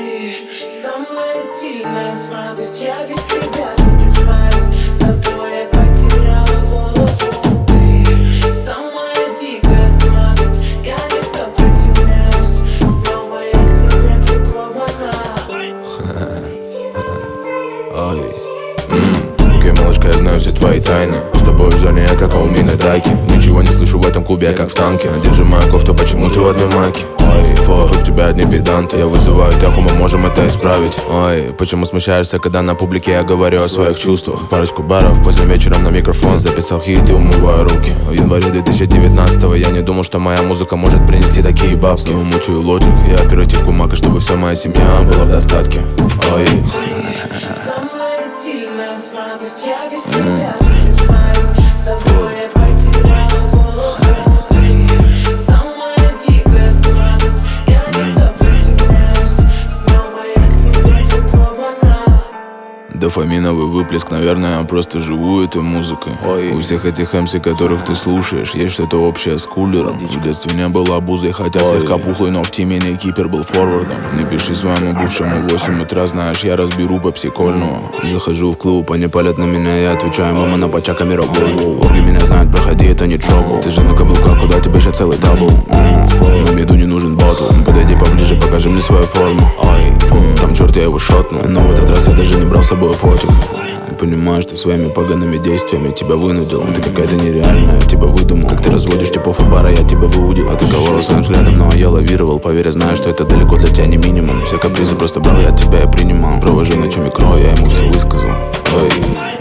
Ты самая сильная смрадость, я без тебя задыхаюсь. С тобой я потеряла голову. Ты самая дикая смрадость, я не сопротивляюсь. Снова я к тебе прикована. Окей, малышка, я знаю все твои тайны. С тобой в зоне я как Аумин и Дайки. Ничего не слышу в этом клубе, я как в танке. Держи мою кофту, почему ты в одной майке? Вокруг тебя одни педанты. Я вызываю тяху, мы можем это исправить. Ой, почему смущаешься, когда на публике я говорю о своих чувствах? Парочку баров, поздним вечером на микрофон записал хит и умываю руки. В январе 2019-го я не думал, что моя музыка может принести такие бабки. Мучаю лоджик, я оперативку мака, чтобы вся моя семья была в достатке. Ой. Самая сильная смрадость, я без тебя задыхаюсь. С тобой я потеряла голову. Ты самая дикая смрадость, я не сопротивляюсь. Снова я к тебе прикована. Дофаминовый выплеск, наверное, я просто живу этой музыкой. У всех этих MC, которых ты слушаешь, есть что-то общее с кулером. В детстве не было обузой, хотя слегка пухлый, но в теме не кипер был форвардом. Не пиши своему бывшему 8 утра, знаешь, я разберу попсикольного. Захожу в клуб, они палят на меня, я отвечаю, мама на поча камера воу. Орги меня знают, проходи, это не trouble. Ты же на каблуках, куда тебе же целый дабл. На меду не нужен батл. Подойди поближе, покажи мне свою форму. Там черт, я его шотну, но в этот раз я даже не брал с собой фотик. Я понимаю, что своими погаными действиями тебя вынудил. Ты какая-то нереальная, я тебя выдумал. Как ты разводишь типов и бара, я тебя выудил. Атаковал своим взглядом, но я лавировал. Поверь, я знаю, что это далеко для тебя не минимум. Все капризы просто брал, я от тебя и принимал. Провожу ночами кровь, я ему все высказал. Ой.